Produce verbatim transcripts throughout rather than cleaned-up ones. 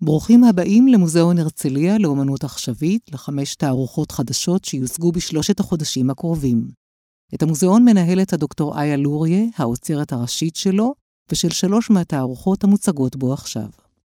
ברוכים הבאים למוזיאון הרצליה לאומנות עכשווית, לחמש תערוכות חדשות שיוצגו בשלושת החודשים הקרובים. את המוזיאון מנהלת הדוקטור איה לוריה, האוצרת הראשית שלו, ושל שלוש מהתערוכות המוצגות בו עכשיו.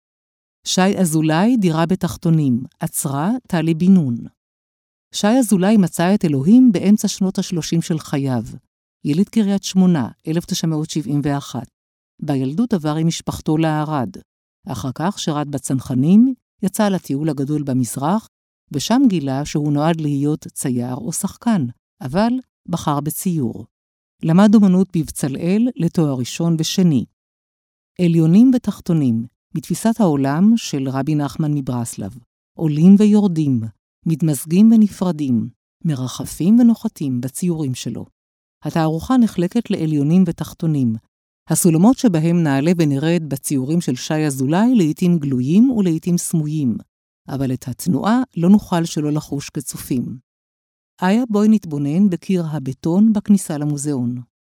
שי אזולאי, דירה בתחתונים, עצרה טלי בן נון. שי אזולאי מצא את אלוהים באמצע שנות השלושים של חייו. יליד קריית שמונה, אלף תשע מאות שבעים ואחת. בילדות עבר עם משפחתו לערד. אחר כך שירת בצנחנים, יצא לטיול הגדול במזרח, ושם גילה שהוא נועד להיות צייר או שחקן, אבל בחר בציור. למד אומנות בבצלאל לתואר ראשון ושני. עליונים ותחתונים, מתפיסת העולם של רבי נחמן מברסלב. עולים ויורדים, מתמזגים ונפרדים, מרחפים ונוחתים בציורים שלו. התערוכה נחלקת לעליונים ותחתונים. הסולמות שבהם נעלה ונרד בציורים של שי אזולאי לעתים גלויים ולעתים סמויים, אבל את התנועה לא נוכל שלא לחוש כצופים. איה, בואי נתבונן בקיר הבטון בכניסה למוזיאון.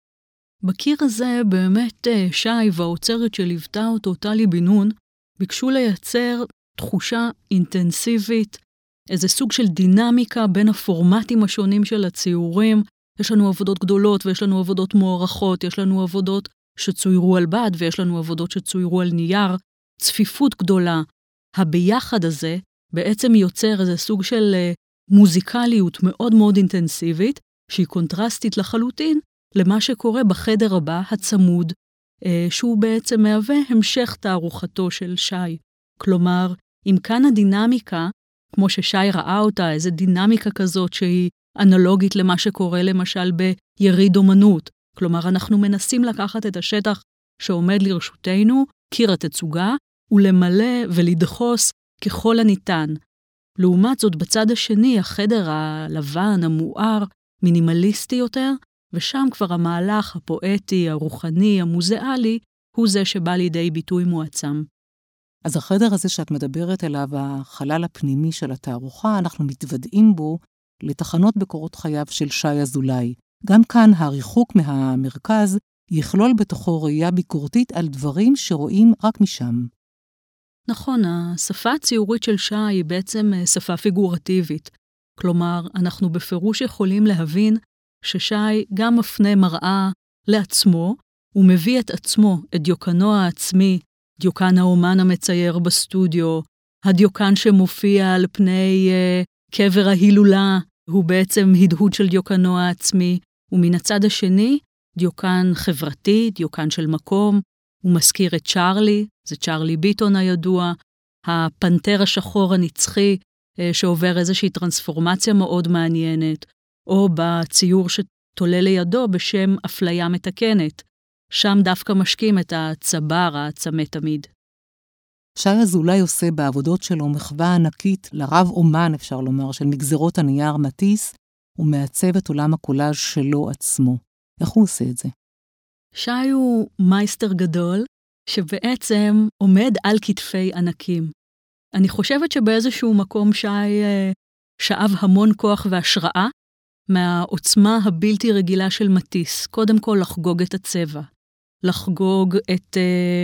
בקיר הזה באמת שי והאוצרת שליוותה אותו טלי בן נון ביקשו לייצר תחושה אינטנסיבית, איזה סוג של דינמיקה בין הפורמטים השונים של הציורים. יש לנו עבודות גדולות ויש לנו עבודות מוערכות, יש לנו עבודות שצוירו על בד ויש לנו עבודות שצוירו על נייר, צפיפות גדולה. הביחד הזה בעצם יוצר איזה סוג של מוזיקליות מאוד מאוד אינטנסיבית, שהיא קונטרסטית לחלוטין למה שקורה בחדר הבא הצמוד, שהוא בעצם מהווה המשך תערוכתו של שי. כלומר, אם כאן הדינמיקה, כמו ששי ראה אותה, איזו דינמיקה כזאת שהיא אנלוגית למה שקורה למשל ביריד אומנות, כלומר אנחנו מנסים לקחת את השטח שעומד לרשותנו, קיר התצוגה, ולמלא ולדחוס ככל הניתן. לעומת זאת, בצד השני, החדר הלבן, המואר, מינימליסטי יותר, ושם כבר המהלך הפואטי, הרוחני, המוזיאלי, הוא זה שבא לידי ביטוי מועצם. אז החדר הזה שאת מדברת אליו, החלל הפנימי של התערוכה, אנחנו מתוודעים בו לתחנות בקורות חייו של שי אזולאי. גם כאן הריחוק מהמרכז יכלול בתוכו ראייה ביקורתית על דברים שרואים רק משם. נכון, השפה הציורית של שי היא בעצם שפה פיגורטיבית. כלומר, אנחנו בפירוש יכולים להבין ששי גם מפנה מראה לעצמו, הוא מביא את עצמו, את דיוקנו העצמי, דיוקן האומן המצייר בסטודיו, הדיוקן שמופיע על פני uh, קבר ההילולה, הוא בעצם הדהוד של דיוקנו העצמי, ומן הצד השני, דיוקן חברתי, דיוקן של מקום, הוא מזכיר את צ'רלי, זה צ'רלי ביטון הידוע, הפנתר השחור הנצחי, שעובר איזושהי טרנספורמציה מאוד מעניינת, או בציור שתולה לידו בשם אפליה מתקנת, שם דווקא משקים את הצבר העצמי תמיד. שי אזולאי עושה בעבודות שלו מחווה ענקית לרב אומן, אפשר לומר, של מגזרות הנייר מטיס, ומעצב את עולם הקולאז' שלו עצמו. איך הוא עושה את זה? שי הוא מייסטר גדול, שבעצם עומד על כתפי ענקים. אני חושבת שבאיזשהו מקום שי שאב המון כוח והשראה, מהעוצמה הבלתי רגילה של מטיס. קודם כל לחגוג את הצבע, לחגוג את,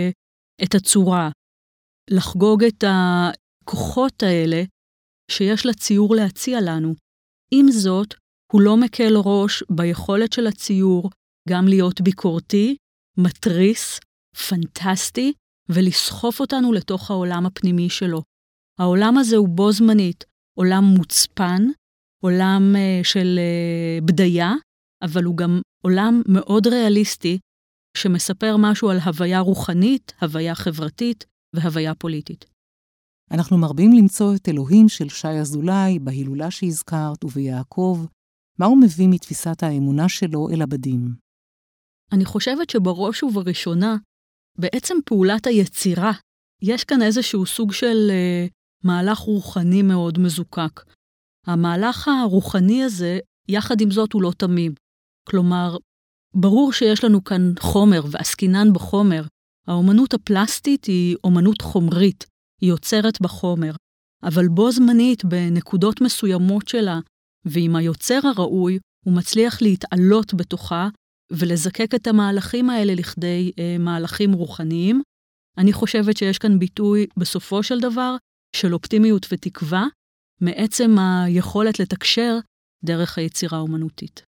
את הצורה, לחגוג את הכוחות האלה שיש לציור להציע לנו. עם זאת, הוא לא מקל ראש ביכולת של הציור גם להיות ביקורתי, מטריס, פנטסטי, ולסחוף אותנו לתוך העולם הפנימי שלו. העולם הזה הוא בו זמנית, עולם מוצפן, עולם uh, של uh, בדיה, אבל הוא גם עולם מאוד ריאליסטי, שמספר משהו על הוויה רוחנית, הוויה חברתית והוויה פוליטית. אנחנו מרבים למצוא את אלוהים של שי אזולאי בהילולה שהזכרת וביעקב. מה הוא מביא מתפיסת האמונה שלו אל הבדים? אני חושבת שבראש ובראשונה, בעצם פעולת היצירה, יש כאן איזשהו סוג של uh, מהלך רוחני מאוד מזוקק. המהלך הרוחני הזה, יחד עם זאת, הוא לא תמים. כלומר, ברור שיש לנו כאן חומר ועסקינן בחומר. האומנות הפלסטית היא אומנות חומרית, היא יוצרת בחומר, אבל בו זמנית בנקודות מסוימות שלה, ועם היוצר הראוי, הוא מצליח להתעלות בתוכה ולזקק את המהלכים האלה לכדי אה, מהלכים רוחניים, אני חושבת שיש כאן ביטוי בסופו של דבר של אופטימיות ותקווה, מעצם היכולת לתקשר דרך היצירה האומנותית.